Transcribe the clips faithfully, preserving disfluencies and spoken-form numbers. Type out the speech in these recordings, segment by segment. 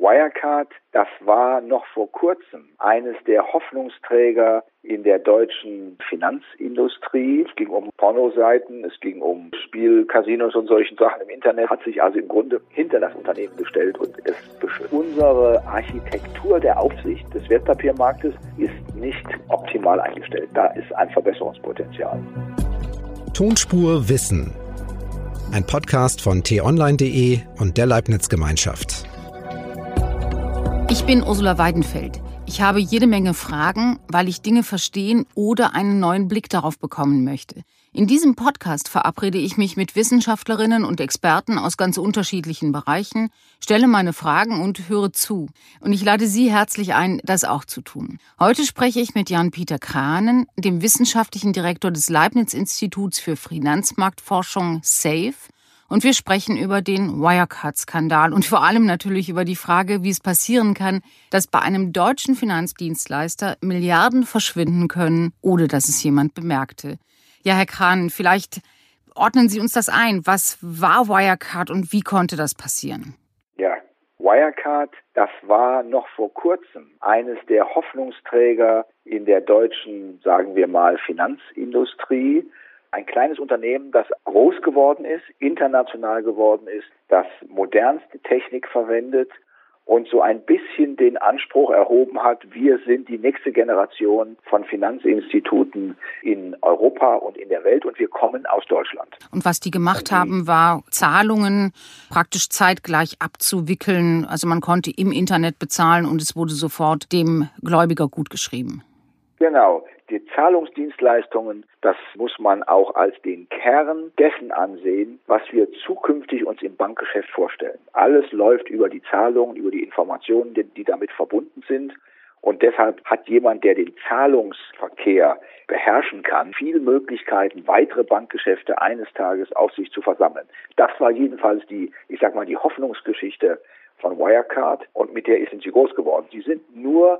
Wirecard, das war noch vor kurzem eines der Hoffnungsträger in der deutschen Finanzindustrie. Es ging um Pornoseiten, es ging um Spielcasinos und solchen Sachen im Internet, hat sich also im Grunde hinter das Unternehmen gestellt und es beschützt. Unsere Architektur der Aufsicht des Wertpapiermarktes ist nicht optimal eingestellt. Da ist ein Verbesserungspotenzial. Tonspur Wissen. Ein Podcast von t online punkt de und der Leibniz Gemeinschaft. Ich bin Ursula Weidenfeld. Ich habe jede Menge Fragen, weil ich Dinge verstehen oder einen neuen Blick darauf bekommen möchte. In diesem Podcast verabrede ich mich mit Wissenschaftlerinnen und Experten aus ganz unterschiedlichen Bereichen, stelle meine Fragen und höre zu. Und ich lade Sie herzlich ein, das auch zu tun. Heute spreche ich mit Jan-Peter Kranen, dem wissenschaftlichen Direktor des Leibniz-Instituts für Finanzmarktforschung SAFE. Und wir sprechen über den Wirecard-Skandal und vor allem natürlich über die Frage, wie es passieren kann, dass bei einem deutschen Finanzdienstleister Milliarden verschwinden können, ohne dass es jemand bemerkte. Ja, Herr Kranen, vielleicht ordnen Sie uns das ein. Was war Wirecard und wie konnte das passieren? Ja, Wirecard, das war noch vor kurzem eines der Hoffnungsträger in der deutschen, sagen wir mal, Finanzindustrie. Ein kleines Unternehmen, das groß geworden ist, international geworden ist, das modernste Technik verwendet und so ein bisschen den Anspruch erhoben hat, wir sind die nächste Generation von Finanzinstituten in Europa und in der Welt und wir kommen aus Deutschland. Und was die gemacht haben, war Zahlungen praktisch zeitgleich abzuwickeln. Also man konnte im Internet bezahlen und es wurde sofort dem Gläubiger gutgeschrieben. Genau. Die Zahlungsdienstleistungen, das muss man auch als den Kern dessen ansehen, was wir zukünftig uns im Bankgeschäft vorstellen. Alles läuft über die Zahlungen, über die Informationen, die, die damit verbunden sind. Und deshalb hat jemand, der den Zahlungsverkehr beherrschen kann, viele Möglichkeiten, weitere Bankgeschäfte eines Tages auf sich zu versammeln. Das war jedenfalls die, ich sag mal, die Hoffnungsgeschichte von Wirecard und mit der sind sie groß geworden. Sie sind nur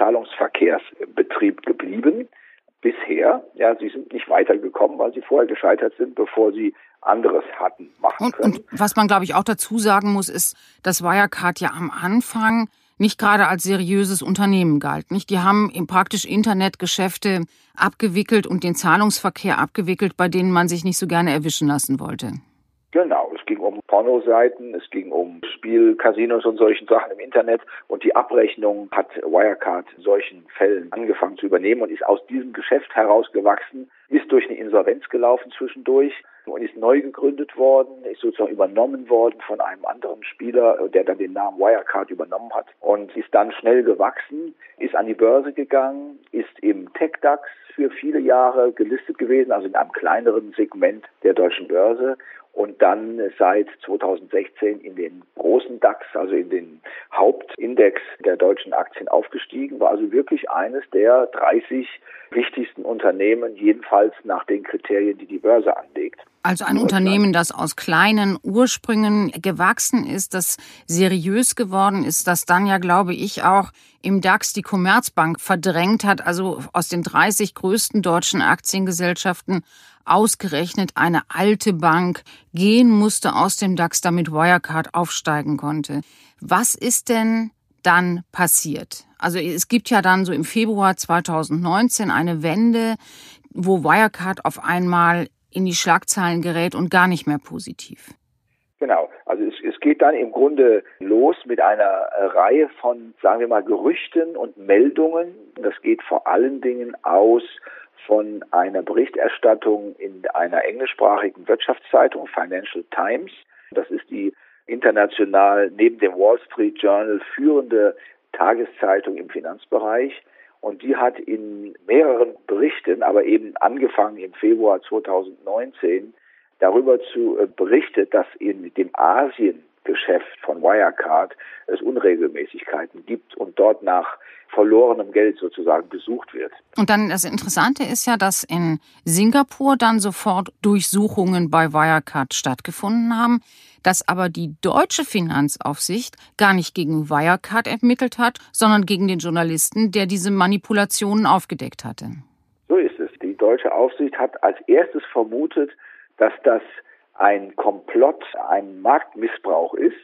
Zahlungsverkehrsbetrieb geblieben bisher. Ja, sie sind nicht weitergekommen, weil sie vorher gescheitert sind, bevor sie anderes hatten machen und, können. Und was man, glaube ich, auch dazu sagen muss, ist, dass Wirecard ja am Anfang nicht gerade als seriöses Unternehmen galt. Nicht? Die haben praktisch Internetgeschäfte abgewickelt und den Zahlungsverkehr abgewickelt, bei denen man sich nicht so gerne erwischen lassen wollte. Genau, es ging um Pornoseiten, es ging um Spielcasinos und solchen Sachen im Internet und die Abrechnung hat Wirecard in solchen Fällen angefangen zu übernehmen und ist aus diesem Geschäft herausgewachsen, ist durch eine Insolvenz gelaufen zwischendurch und ist neu gegründet worden, ist sozusagen übernommen worden von einem anderen Spieler, der dann den Namen Wirecard übernommen hat und ist dann schnell gewachsen, ist an die Börse gegangen, ist im TecDAX für viele Jahre gelistet gewesen, also in einem kleineren Segment der deutschen Börse. Und dann seit zweitausendsechzehn in den großen DAX, also in den Hauptindex der deutschen Aktien aufgestiegen, war also wirklich eines der dreißig wichtigsten Unternehmen, jedenfalls nach den Kriterien, die die Börse anlegt. Also ein Unternehmen, das aus kleinen Ursprüngen gewachsen ist, das seriös geworden ist, das dann ja, glaube ich, auch im DAX die Commerzbank verdrängt hat, also aus den dreißig größten deutschen Aktiengesellschaften ausgerechnet eine alte Bank gehen musste aus dem DAX, damit Wirecard aufsteigen konnte. Was ist denn dann passiert? Also es gibt ja dann so im Februar zweitausendneunzehn eine Wende, wo Wirecard auf einmal in die Schlagzeilen gerät und gar nicht mehr positiv. Genau, also es, es geht dann im Grunde los mit einer Reihe von, sagen wir mal, Gerüchten und Meldungen. Das geht vor allen Dingen aus von einer Berichterstattung in einer englischsprachigen Wirtschaftszeitung, Financial Times. Das ist die international neben dem Wall Street Journal führende Tageszeitung im Finanzbereich. Und die hat in mehreren Berichten, aber eben angefangen im Februar zweitausendneunzehn, darüber zu äh, berichtet, dass in dem Asiengeschäft von Wirecard es Unregelmäßigkeiten gibt und dort nach verlorenem Geld sozusagen gesucht wird. Und dann das Interessante ist ja, dass in Singapur dann sofort Durchsuchungen bei Wirecard stattgefunden haben, dass aber die deutsche Finanzaufsicht gar nicht gegen Wirecard ermittelt hat, sondern gegen den Journalisten, der diese Manipulationen aufgedeckt hatte. So ist es. Die deutsche Aufsicht hat als erstes vermutet, dass das ein Komplott, ein Marktmissbrauch ist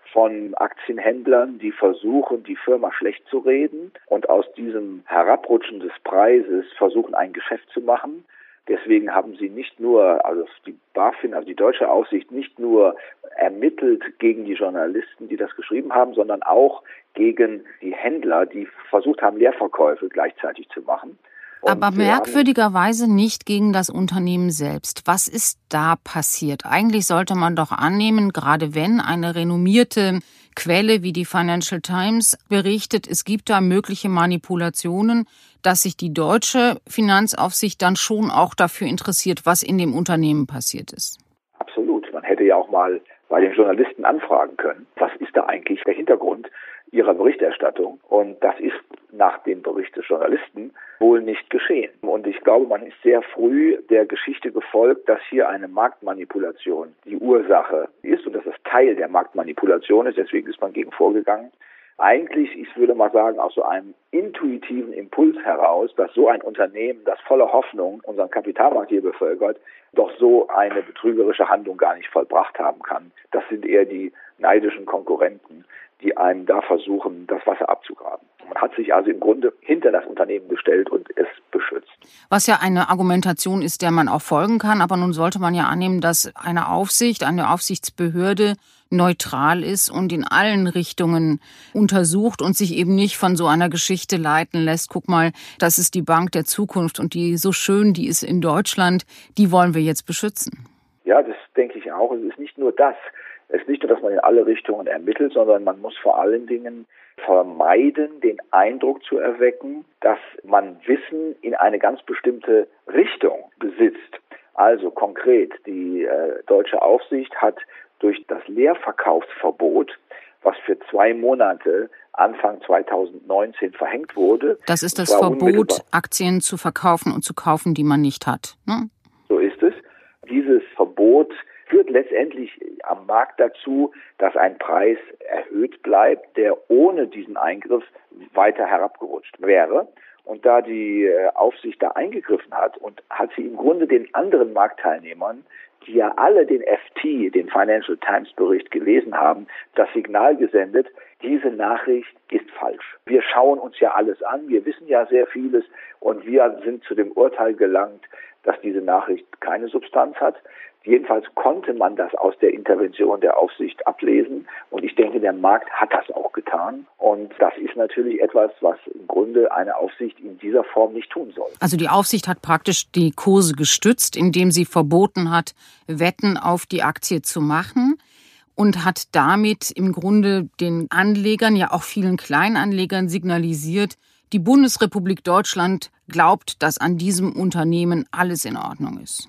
von Aktienhändlern, die versuchen, die Firma schlecht zu reden und aus diesem Herabrutschen des Preises versuchen, ein Geschäft zu machen. Deswegen haben sie nicht nur, also die BaFin, also die deutsche Aufsicht, nicht nur ermittelt gegen die Journalisten, die das geschrieben haben, sondern auch gegen die Händler, die versucht haben, Leerverkäufe gleichzeitig zu machen. Und aber merkwürdigerweise nicht gegen das Unternehmen selbst. Was ist da passiert? Eigentlich sollte man doch annehmen, gerade wenn eine renommierte Quelle wie die Financial Times berichtet, es gibt da mögliche Manipulationen, dass sich die deutsche Finanzaufsicht dann schon auch dafür interessiert, was in dem Unternehmen passiert ist. Absolut. Man hätte ja auch mal bei den Journalisten anfragen können, was ist da eigentlich der Hintergrund ihrer Berichterstattung? Und das ist nach dem Bericht des Journalisten wohl nicht geschehen. Und ich glaube, man ist sehr früh der Geschichte gefolgt, dass hier eine Marktmanipulation die Ursache ist und dass das Teil der Marktmanipulation ist. Deswegen ist man gegen vorgegangen. Eigentlich, ich würde mal sagen, aus so einem intuitiven Impuls heraus, dass so ein Unternehmen, das voller Hoffnung unseren Kapitalmarkt hier bevölkert, doch so eine betrügerische Handlung gar nicht vollbracht haben kann. Das sind eher die neidischen Konkurrenten, die einem da versuchen, das Wasser abzugraben. Man hat sich also im Grunde hinter das Unternehmen gestellt und es beschützt. Was ja eine Argumentation ist, der man auch folgen kann, aber nun sollte man ja annehmen, dass eine Aufsicht, eine Aufsichtsbehörde neutral ist und in allen Richtungen untersucht und sich eben nicht von so einer Geschichte leiten lässt. Guck mal, das ist die Bank der Zukunft und die so schön, die ist in Deutschland, die wollen wir jetzt beschützen. Ja, das denke ich auch. Es ist nicht nur das. Es ist nicht nur, dass man in alle Richtungen ermittelt, sondern man muss vor allen Dingen vermeiden, den Eindruck zu erwecken, dass man Wissen in eine ganz bestimmte Richtung besitzt. Also konkret, die äh, deutsche Aufsicht hat durch das Leerverkaufsverbot, was für zwei Monate Anfang zweitausendneunzehn verhängt wurde. Das ist das Verbot, Aktien zu verkaufen und zu kaufen, die man nicht hat, ne? So ist es. Dieses Verbot führt letztendlich am Markt dazu, dass ein Preis erhöht bleibt, der ohne diesen Eingriff weiter herabgerutscht wäre. Und da die Aufsicht da eingegriffen hat und hat sie im Grunde den anderen Marktteilnehmern, die ja alle den F T, den Financial Times Bericht gelesen haben, das Signal gesendet, diese Nachricht ist falsch. Wir schauen uns ja alles an, wir wissen ja sehr vieles und wir sind zu dem Urteil gelangt, dass diese Nachricht keine Substanz hat. Jedenfalls konnte man das aus der Intervention der Aufsicht ablesen und ich denke, der Markt hat das auch getan und das ist natürlich etwas, was im Grunde eine Aufsicht in dieser Form nicht tun soll. Also die Aufsicht hat praktisch die Kurse gestützt, indem sie verboten hat, Wetten auf die Aktie zu machen und hat damit im Grunde den Anlegern, ja auch vielen Kleinanlegern signalisiert, die Bundesrepublik Deutschland glaubt, dass an diesem Unternehmen alles in Ordnung ist.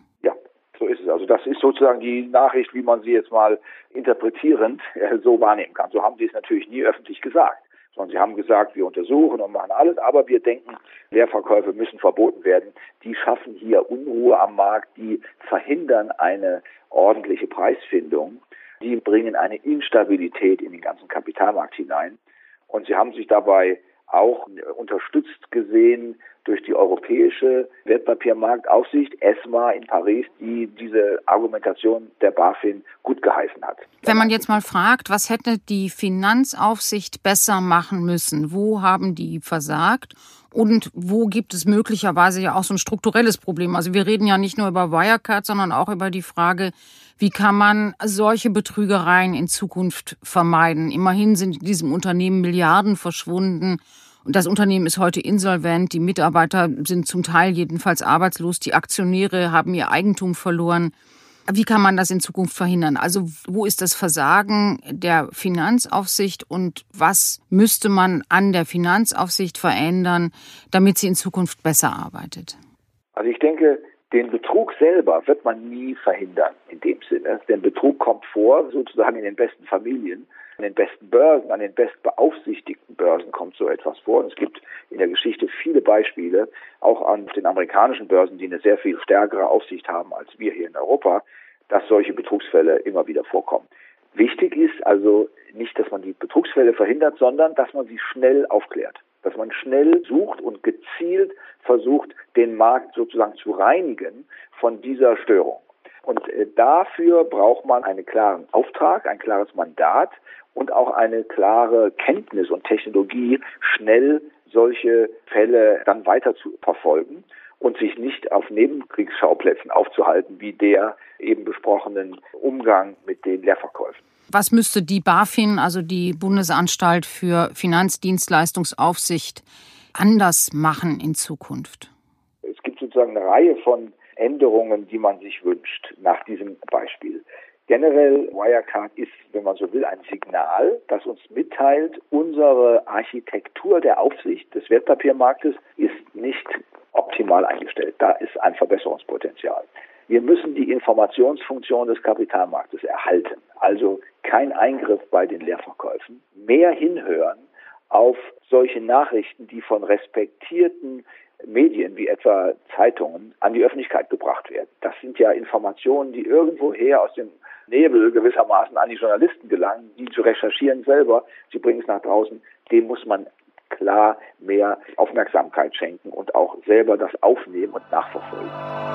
Also das ist sozusagen die Nachricht, wie man sie jetzt mal interpretierend äh, so wahrnehmen kann. So haben sie es natürlich nie öffentlich gesagt, sondern sie haben gesagt, wir untersuchen und machen alles, aber wir denken, Leerverkäufe müssen verboten werden. Die schaffen hier Unruhe am Markt, die verhindern eine ordentliche Preisfindung, die bringen eine Instabilität in den ganzen Kapitalmarkt hinein. Und sie haben sich dabei auch unterstützt gesehen durch die Europäische Wertpapiermarktaufsicht, ESMA in Paris, die diese Argumentation der BaFin gut geheißen hat. Wenn man jetzt mal fragt, was hätte die Finanzaufsicht besser machen müssen? Wo haben die versagt? Und wo gibt es möglicherweise ja auch so ein strukturelles Problem? Also wir reden ja nicht nur über Wirecard, sondern auch über die Frage, wie kann man solche Betrügereien in Zukunft vermeiden? Immerhin sind in diesem Unternehmen Milliarden verschwunden. Und das Unternehmen ist heute insolvent. Die Mitarbeiter sind zum Teil jedenfalls arbeitslos. Die Aktionäre haben ihr Eigentum verloren. Wie kann man das in Zukunft verhindern? Also wo ist das Versagen der Finanzaufsicht und was müsste man an der Finanzaufsicht verändern, damit sie in Zukunft besser arbeitet? Also ich denke, den Betrug selber wird man nie verhindern in dem Sinne. Denn Betrug kommt vor, sozusagen in den besten Familien, an den besten Börsen, an den bestbeaufsichtigten Börsen kommt so etwas vor. Und es gibt in der Geschichte viele Beispiele, auch an den amerikanischen Börsen, die eine sehr viel stärkere Aufsicht haben als wir hier in Europa, dass solche Betrugsfälle immer wieder vorkommen. Wichtig ist also nicht, dass man die Betrugsfälle verhindert, sondern dass man sie schnell aufklärt. Dass man schnell sucht und gezielt versucht, den Markt sozusagen zu reinigen von dieser Störung. Und äh, dafür braucht man einen klaren Auftrag, ein klares Mandat und auch eine klare Kenntnis und Technologie, schnell solche Fälle dann weiter zu verfolgen und sich nicht auf Nebenkriegsschauplätzen aufzuhalten, wie der eben besprochenen Umgang mit den Leerverkäufen. Was müsste die BaFin, also die Bundesanstalt für Finanzdienstleistungsaufsicht, anders machen in Zukunft? Es gibt sozusagen eine Reihe von Änderungen, die man sich wünscht, nach diesem Beispiel. Generell, Wirecard ist, wenn man so will, ein Signal, das uns mitteilt, unsere Architektur der Aufsicht des Wertpapiermarktes ist nicht optimal eingestellt. Da ist ein Verbesserungspotenzial. Wir müssen die Informationsfunktion des Kapitalmarktes erhalten, also kein Eingriff bei den Leerverkäufen, mehr hinhören auf solche Nachrichten, die von respektierten Medien wie etwa Zeitungen an die Öffentlichkeit gebracht werden. Das sind ja Informationen, die irgendwoher aus dem Nebel gewissermaßen an die Journalisten gelangen, die zu recherchieren selber, sie bringen es nach draußen. Dem muss man klar mehr Aufmerksamkeit schenken und auch selber das aufnehmen und nachverfolgen.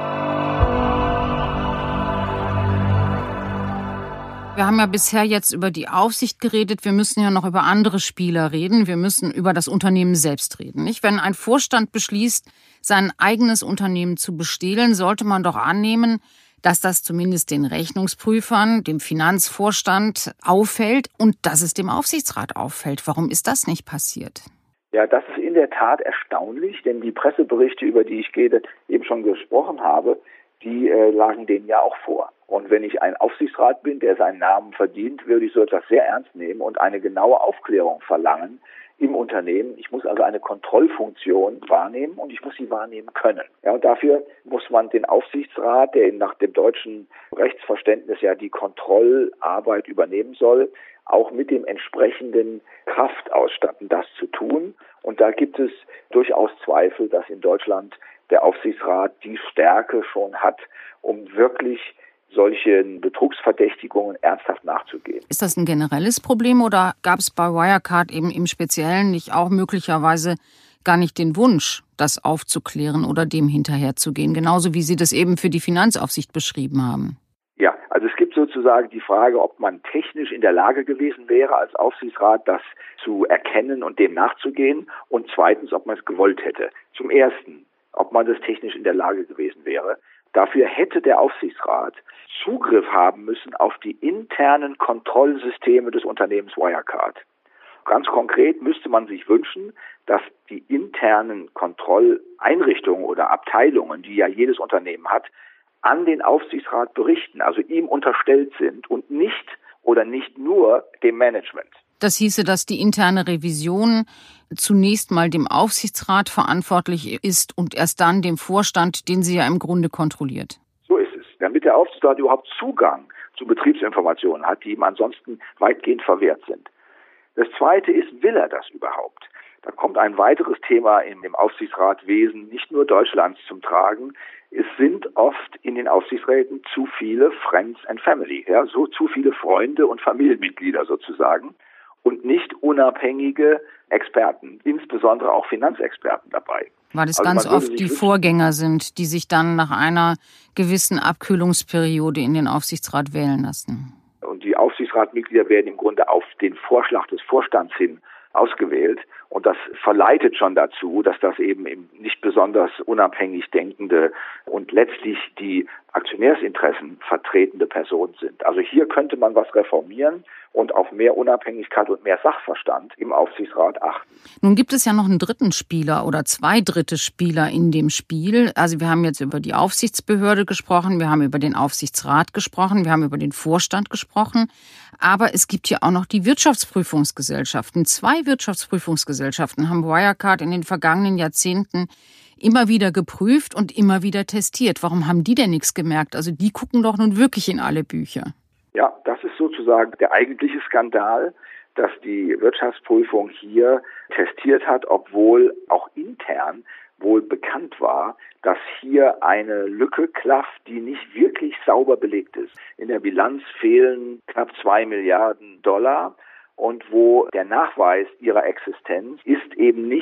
Wir haben ja bisher jetzt über die Aufsicht geredet. Wir müssen ja noch über andere Spieler reden. Wir müssen über das Unternehmen selbst reden. Nicht? Wenn ein Vorstand beschließt, sein eigenes Unternehmen zu bestehlen, sollte man doch annehmen, dass das zumindest den Rechnungsprüfern, dem Finanzvorstand auffällt und dass es dem Aufsichtsrat auffällt. Warum ist das nicht passiert? Ja, das ist in der Tat erstaunlich, denn die Presseberichte, über die ich eben schon gesprochen habe, die äh, lagen denen ja auch vor. Und wenn ich ein Aufsichtsrat bin, der seinen Namen verdient, würde ich so etwas sehr ernst nehmen und eine genaue Aufklärung verlangen im Unternehmen. Ich muss also eine Kontrollfunktion wahrnehmen und ich muss sie wahrnehmen können. Ja, und dafür muss man den Aufsichtsrat, der nach dem deutschen Rechtsverständnis ja die Kontrollarbeit übernehmen soll, auch mit dem entsprechenden Kraft ausstatten, das zu tun. Und da gibt es durchaus Zweifel, dass in Deutschland der Aufsichtsrat die Stärke schon hat, um wirklich solchen Betrugsverdächtigungen ernsthaft nachzugehen. Ist das ein generelles Problem oder gab es bei Wirecard eben im Speziellen nicht auch möglicherweise gar nicht den Wunsch, das aufzuklären oder dem hinterherzugehen, genauso wie Sie das eben für die Finanzaufsicht beschrieben haben? Ja, also es gibt sozusagen die Frage, ob man technisch in der Lage gewesen wäre, als Aufsichtsrat das zu erkennen und dem nachzugehen, und zweitens, ob man es gewollt hätte. Zum Ersten, ob man das technisch in der Lage gewesen wäre. Dafür hätte der Aufsichtsrat Zugriff haben müssen auf die internen Kontrollsysteme des Unternehmens Wirecard. Ganz konkret müsste man sich wünschen, dass die internen Kontrolleinrichtungen oder Abteilungen, die ja jedes Unternehmen hat, an den Aufsichtsrat berichten, also ihm unterstellt sind und nicht oder nicht nur dem Management. Das hieße, dass die interne Revision zunächst mal dem Aufsichtsrat verantwortlich ist und erst dann dem Vorstand, den sie ja im Grunde kontrolliert. So ist es. Damit der Aufsichtsrat überhaupt Zugang zu Betriebsinformationen hat, die ihm ansonsten weitgehend verwehrt sind. Das Zweite ist, will er das überhaupt? Da kommt ein weiteres Thema in dem Aufsichtsratwesen, nicht nur Deutschlands, zum Tragen. Es sind oft in den Aufsichtsräten zu viele Friends and Family, ja, so zu viele Freunde und Familienmitglieder sozusagen und nicht unabhängige Experten, insbesondere auch Finanzexperten dabei. Weil es also ganz oft die Vorgänger sind, die sich dann nach einer gewissen Abkühlungsperiode in den Aufsichtsrat wählen lassen. Und die Aufsichtsratmitglieder werden im Grunde auf den Vorschlag des Vorstands hin ausgewählt. Und das verleitet schon dazu, dass das eben nicht besonders unabhängig denkende und letztlich die Aktionärsinteressen vertretende Personen sind. Also hier könnte man was reformieren und auf mehr Unabhängigkeit und mehr Sachverstand im Aufsichtsrat achten. Nun gibt es ja noch einen dritten Spieler oder zwei dritte Spieler in dem Spiel. Also wir haben jetzt über die Aufsichtsbehörde gesprochen, wir haben über den Aufsichtsrat gesprochen, wir haben über den Vorstand gesprochen. Aber es gibt ja auch noch die Wirtschaftsprüfungsgesellschaften. Zwei Wirtschaftsprüfungsgesellschaften haben Wirecard in den vergangenen Jahrzehnten immer wieder geprüft und immer wieder testiert. Warum haben die denn nichts gemerkt? Also die gucken doch nun wirklich in alle Bücher. Ja, das ist sozusagen der eigentliche Skandal, dass die Wirtschaftsprüfung hier testiert hat, obwohl auch intern wohl bekannt war, dass hier eine Lücke klafft, die nicht wirklich sauber belegt ist. In der Bilanz fehlen knapp zwei Milliarden Dollar und wo der Nachweis ihrer Existenz ist eben nicht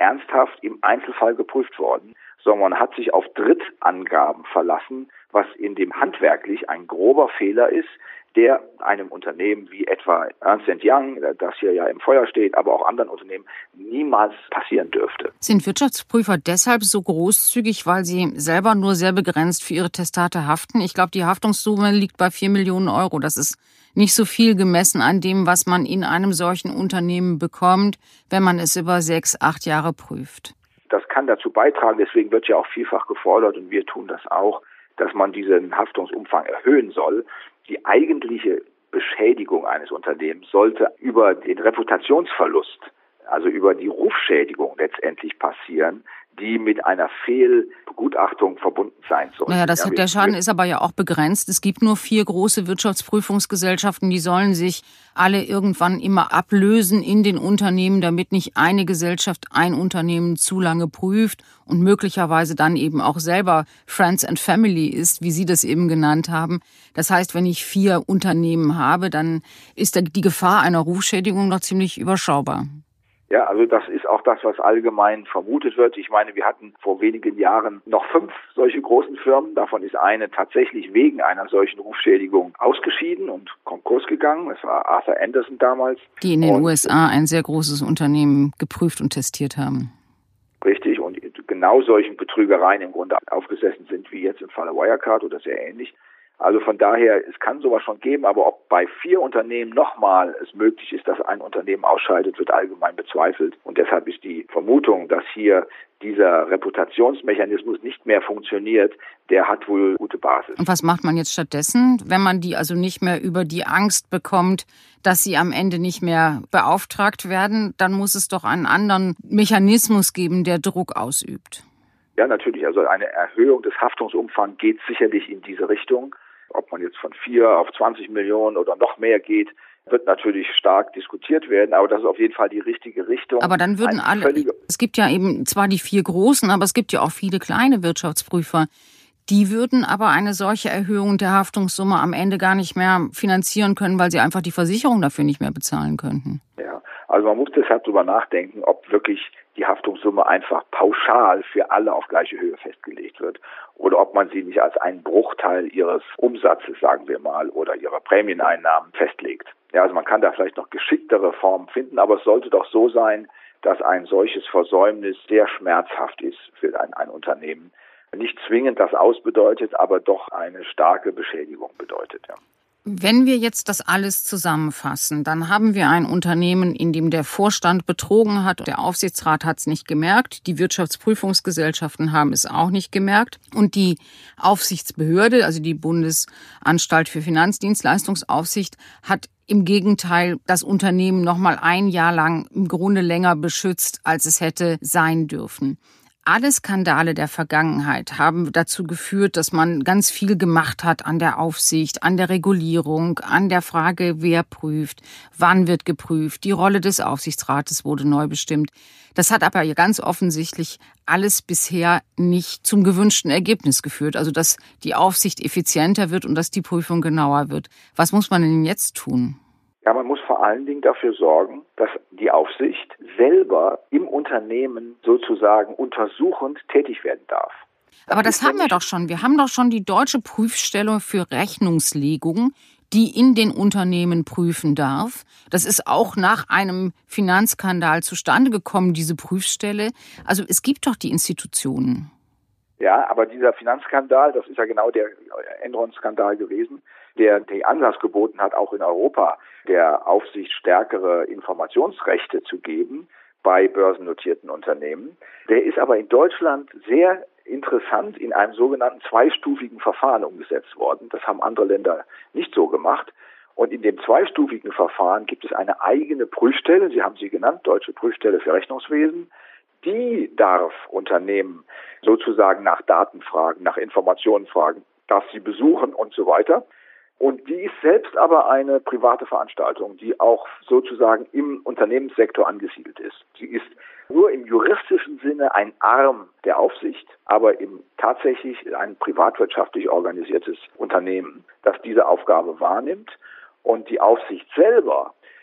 ernsthaft im Einzelfall geprüft worden, sondern man hat sich auf Drittangaben verlassen, was in dem handwerklich ein grober Fehler ist, der einem Unternehmen wie etwa Ernst and Young, das hier ja im Feuer steht, aber auch anderen Unternehmen niemals passieren dürfte. Sind Wirtschaftsprüfer deshalb so großzügig, weil sie selber nur sehr begrenzt für ihre Testate haften? Ich glaube, die Haftungssumme liegt bei vier Millionen Euro. Das ist nicht so viel gemessen an dem, was man in einem solchen Unternehmen bekommt, wenn man es über sechs, acht Jahre prüft. Das kann dazu beitragen, deswegen wird ja auch vielfach gefordert, und wir tun das auch, dass man diesen Haftungsumfang erhöhen soll. Die eigentliche Beschädigung eines Unternehmens sollte über den Reputationsverlust, also über die Rufschädigung letztendlich passieren, die mit einer Fehlbegutachtung verbunden sein soll. Naja, das, ja, der Schaden ist aber ja auch begrenzt. Es gibt nur vier große Wirtschaftsprüfungsgesellschaften, die sollen sich alle irgendwann immer ablösen in den Unternehmen, damit nicht eine Gesellschaft ein Unternehmen zu lange prüft und möglicherweise dann eben auch selber Friends and Family ist, wie Sie das eben genannt haben. Das heißt, wenn ich vier Unternehmen habe, dann ist die Gefahr einer Rufschädigung noch ziemlich überschaubar. Ja, also das ist auch das, was allgemein vermutet wird. Ich meine, wir hatten vor wenigen Jahren noch fünf solche großen Firmen. Davon ist eine tatsächlich wegen einer solchen Rufschädigung ausgeschieden und Konkurs gegangen. Das war Arthur Andersen damals. Die in den und U S A ein sehr großes Unternehmen geprüft und testiert haben. Richtig, und genau solchen Betrügereien im Grunde aufgesessen sind, wie jetzt im Falle Wirecard oder sehr ähnlich. Also von daher, es kann sowas schon geben, aber ob bei vier Unternehmen nochmal es möglich ist, dass ein Unternehmen ausscheidet, wird allgemein bezweifelt. Und deshalb ist die Vermutung, dass hier dieser Reputationsmechanismus nicht mehr funktioniert, der hat wohl gute Basis. Und was macht man jetzt stattdessen, wenn man die also nicht mehr über die Angst bekommt, dass sie am Ende nicht mehr beauftragt werden? Dann muss es doch einen anderen Mechanismus geben, der Druck ausübt. Ja, natürlich. Also eine Erhöhung des Haftungsumfangs geht sicherlich in diese Richtung. Ob man jetzt von vier auf zwanzig Millionen oder noch mehr geht, wird natürlich stark diskutiert werden. Aber das ist auf jeden Fall die richtige Richtung. Aber dann würden alle, es gibt ja eben zwar die vier großen, aber es gibt ja auch viele kleine Wirtschaftsprüfer. Die würden aber eine solche Erhöhung der Haftungssumme am Ende gar nicht mehr finanzieren können, weil sie einfach die Versicherung dafür nicht mehr bezahlen könnten. Ja, also man muss deshalb drüber nachdenken, ob wirklich die Haftungssumme einfach pauschal für alle auf gleiche Höhe festgelegt wird oder ob man sie nicht als einen Bruchteil ihres Umsatzes, sagen wir mal, oder ihrer Prämieneinnahmen festlegt. Ja, also man kann da vielleicht noch geschicktere Formen finden, aber es sollte doch so sein, dass ein solches Versäumnis sehr schmerzhaft ist für ein, ein Unternehmen. Nicht zwingend das Aus bedeutet, aber doch eine starke Beschädigung bedeutet, ja. Wenn wir jetzt das alles zusammenfassen, dann haben wir ein Unternehmen, in dem der Vorstand betrogen hat. Der Aufsichtsrat hat es nicht gemerkt. Die Wirtschaftsprüfungsgesellschaften haben es auch nicht gemerkt. Und die Aufsichtsbehörde, also die Bundesanstalt für Finanzdienstleistungsaufsicht, hat im Gegenteil das Unternehmen noch mal ein Jahr lang im Grunde länger beschützt, als es hätte sein dürfen. Alle Skandale der Vergangenheit haben dazu geführt, dass man ganz viel gemacht hat an der Aufsicht, an der Regulierung, an der Frage, wer prüft, wann wird geprüft. Die Rolle des Aufsichtsrates wurde neu bestimmt. Das hat aber ganz offensichtlich alles bisher nicht zum gewünschten Ergebnis geführt. Also, dass die Aufsicht effizienter wird und dass die Prüfung genauer wird. Was muss man denn jetzt tun? Ja, man muss vor allen Dingen dafür sorgen, dass die Aufsicht selber im Unternehmen sozusagen untersuchend tätig werden darf. Das Aber das haben wir doch schon. Wir haben doch schon die Deutsche Prüfstelle für Rechnungslegung, die in den Unternehmen prüfen darf. Das ist auch nach einem Finanzskandal zustande gekommen, diese Prüfstelle. Also es gibt doch die Institutionen. Ja, aber dieser Finanzskandal, das ist ja genau der Enron-Skandal gewesen, der den Ansatz geboten hat, auch in Europa der Aufsicht stärkere Informationsrechte zu geben bei börsennotierten Unternehmen. Der ist aber in Deutschland sehr interessant in einem sogenannten zweistufigen Verfahren umgesetzt worden. Das haben andere Länder nicht so gemacht. Und in dem zweistufigen Verfahren gibt es eine eigene Prüfstelle, Sie haben sie genannt, Deutsche Prüfstelle für Rechnungswesen. Die darf Unternehmen sozusagen nach Daten fragen, nach Informationen fragen, darf sie besuchen und so weiter. Und die ist selbst aber eine private Veranstaltung, die auch sozusagen im Unternehmenssektor angesiedelt ist. Sie ist nur im juristischen Sinne ein Arm der Aufsicht, aber im tatsächlich ein privatwirtschaftlich organisiertes Unternehmen, das diese Aufgabe wahrnimmt. Und die Aufsicht selber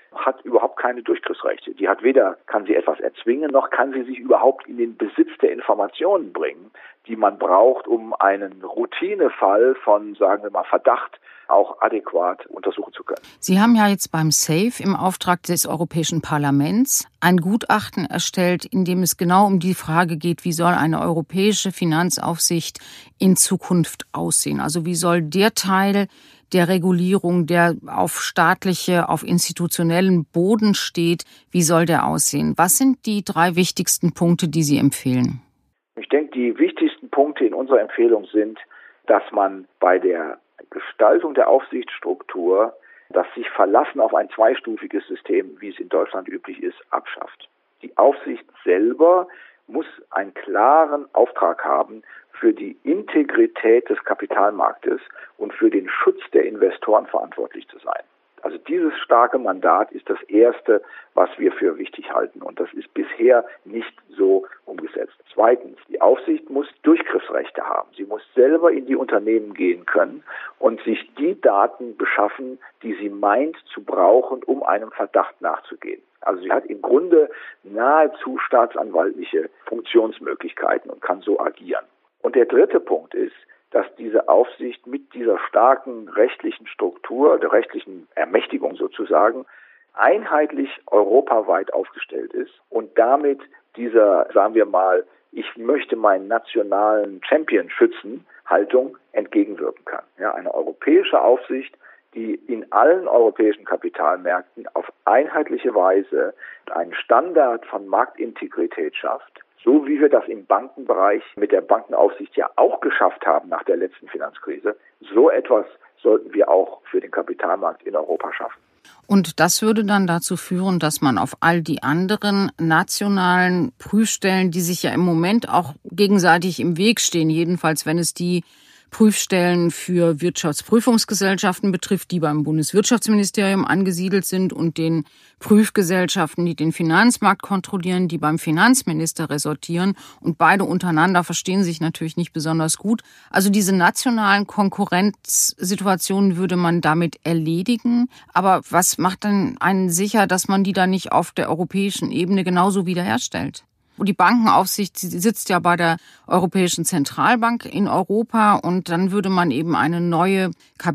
hat überhaupt keine Durchgriffsrechte. Die hat weder, kann sie etwas erzwingen, noch kann sie sich überhaupt in den Besitz der Informationen bringen, die man braucht, um einen Routinefall von, sagen wir mal, Verdacht auch adäquat untersuchen zu können. Sie haben ja jetzt beim SAFE im Auftrag des Europäischen Parlaments ein Gutachten erstellt, in dem es genau um die Frage geht, wie soll eine europäische Finanzaufsicht in Zukunft aussehen? Also wie soll der Teil der Regulierung, der auf staatliche, auf institutionellen Boden steht, wie soll der aussehen? Was sind die drei wichtigsten Punkte, die Sie empfehlen? Ich denke, die wichtigsten Punkte in unserer Empfehlung sind, dass man bei der Gestaltung der Aufsichtsstruktur das sich Verlassen auf ein zweistufiges System, wie es in Deutschland üblich ist, abschafft. Die Aufsicht selber muss einen klaren Auftrag haben, für die Integrität des Kapitalmarktes und für den Schutz der Investoren verantwortlich zu sein. Also dieses starke Mandat ist das Erste, was wir für wichtig halten. Und das ist bisher nicht so umgesetzt. Zweitens, die Aufsicht muss Durchgriffsrechte haben. Sie muss selber in die Unternehmen gehen können und sich die Daten beschaffen, die sie meint zu brauchen, um einem Verdacht nachzugehen. Also sie hat im Grunde nahezu staatsanwaltliche Funktionsmöglichkeiten und kann so agieren. Und der dritte Punkt ist, dass diese Aufsicht mit dieser starken rechtlichen Struktur, der rechtlichen Ermächtigung sozusagen, einheitlich europaweit aufgestellt ist und damit dieser, sagen wir mal, ich möchte meinen nationalen Champion schützen, Haltung entgegenwirken kann. Ja, eine europäische Aufsicht, die in allen europäischen Kapitalmärkten auf einheitliche Weise einen Standard von Marktintegrität schafft, so wie wir das im Bankenbereich mit der Bankenaufsicht ja auch geschafft haben nach der letzten Finanzkrise. So etwas sollten wir auch für den Kapitalmarkt in Europa schaffen. Und das würde dann dazu führen, dass man auf all die anderen nationalen Prüfstellen, die sich ja im Moment auch gegenseitig im Weg stehen, jedenfalls wenn es die Prüfstellen für Wirtschaftsprüfungsgesellschaften betrifft, die beim Bundeswirtschaftsministerium angesiedelt sind, und den Prüfgesellschaften, die den Finanzmarkt kontrollieren, die beim Finanzminister ressortieren. Und beide untereinander verstehen sich natürlich nicht besonders gut. Also diese nationalen Konkurrenzsituationen würde man damit erledigen. Aber was macht denn einen sicher, dass man die dann nicht auf der europäischen Ebene genauso wiederherstellt? Die Bankenaufsicht sitzt ja bei der Europäischen Zentralbank in Europa, und dann würde man eben eine neue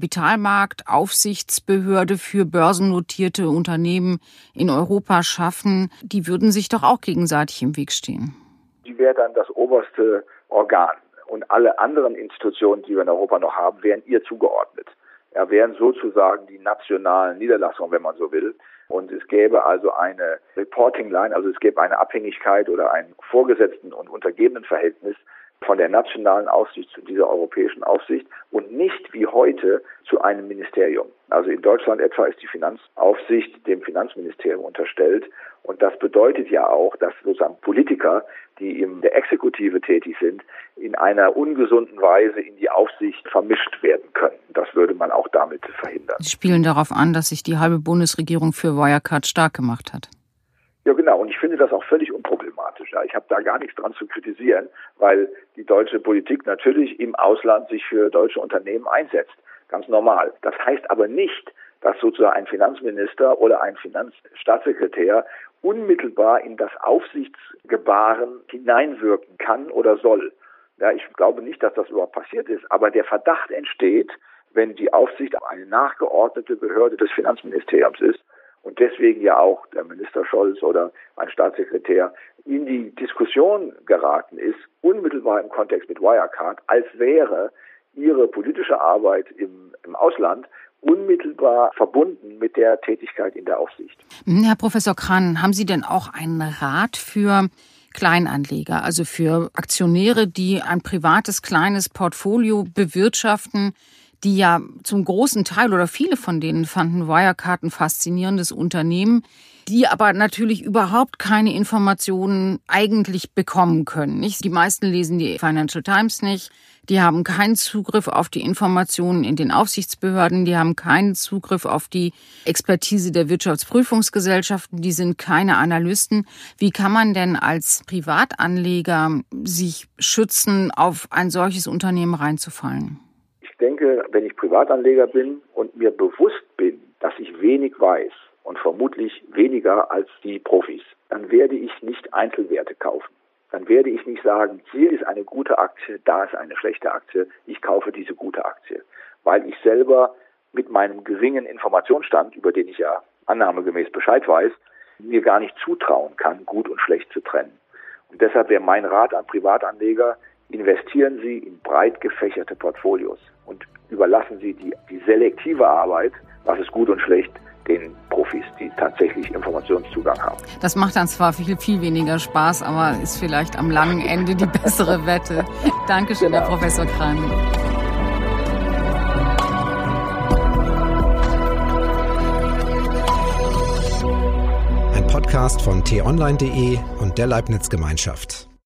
Kapitalmarktaufsichtsbehörde für börsennotierte Unternehmen in Europa schaffen. Die würden sich doch auch gegenseitig im Weg stehen. Die wäre dann das oberste Organ, und alle anderen Institutionen, die wir in Europa noch haben, wären ihr zugeordnet. Ja, wären sozusagen die nationalen Niederlassungen, wenn man so will. Und es gäbe also eine Reporting-Line, also es gäbe eine Abhängigkeit oder ein Vorgesetzten- und Untergebenenverhältnis von der nationalen Aufsicht zu dieser europäischen Aufsicht und nicht wie heute zu einem Ministerium. Also in Deutschland etwa ist die Finanzaufsicht dem Finanzministerium unterstellt. Und das bedeutet ja auch, dass sozusagen Politiker, die in der Exekutive tätig sind, in einer ungesunden Weise in die Aufsicht vermischt werden können. Das würde man auch damit verhindern. Sie spielen darauf an, dass sich die halbe Bundesregierung für Wirecard stark gemacht hat. Ja, genau. Und ich finde das auch völlig unproblematisch. Ja. Ich habe da gar nichts dran zu kritisieren, weil die deutsche Politik natürlich im Ausland sich für deutsche Unternehmen einsetzt. Ganz normal. Das heißt aber nicht, dass sozusagen ein Finanzminister oder ein Finanzstaatssekretär unmittelbar in das Aufsichtsgebaren hineinwirken kann oder soll. Ja, ich glaube nicht, dass das überhaupt passiert ist, aber der Verdacht entsteht, wenn die Aufsicht eine nachgeordnete Behörde des Finanzministeriums ist und deswegen ja auch der Minister Scholz oder ein Staatssekretär in die Diskussion geraten ist, unmittelbar im Kontext mit Wirecard, als wäre ihre politische Arbeit im, im Ausland unmittelbar verbunden mit der Tätigkeit in der Aufsicht. Herr Professor Kran, haben Sie denn auch einen Rat für Kleinanleger, also für Aktionäre, die ein privates kleines Portfolio bewirtschaften, die ja zum großen Teil oder viele von denen fanden Wirecard ein faszinierendes Unternehmen, die aber natürlich überhaupt keine Informationen eigentlich bekommen können. Nicht? Die meisten lesen die Financial Times nicht. Die haben keinen Zugriff auf die Informationen in den Aufsichtsbehörden. Die haben keinen Zugriff auf die Expertise der Wirtschaftsprüfungsgesellschaften. Die sind keine Analysten. Wie kann man denn als Privatanleger sich schützen, auf ein solches Unternehmen reinzufallen? Ich denke, wenn ich Privatanleger bin und mir bewusst bin, dass ich wenig weiß und vermutlich weniger als die Profis. Dann werde ich nicht Einzelwerte kaufen. Dann werde ich nicht sagen, hier ist eine gute Aktie, da ist eine schlechte Aktie, ich kaufe diese gute Aktie. Weil ich selber mit meinem geringen Informationsstand, über den ich ja annahmegemäß Bescheid weiß, mir gar nicht zutrauen kann, gut und schlecht zu trennen. Und deshalb wäre mein Rat an Privatanleger, investieren Sie in breit gefächerte Portfolios und überlassen Sie die, die selektive Arbeit, was ist gut und schlecht, den Profis, die tatsächlich Informationszugang haben. Das macht dann zwar viel, viel weniger Spaß, aber ist vielleicht am langen Ende die bessere Wette. Dankeschön, genau. Herr Professor Krein. Ein Podcast von t online punkt de und der Leibniz Gemeinschaft.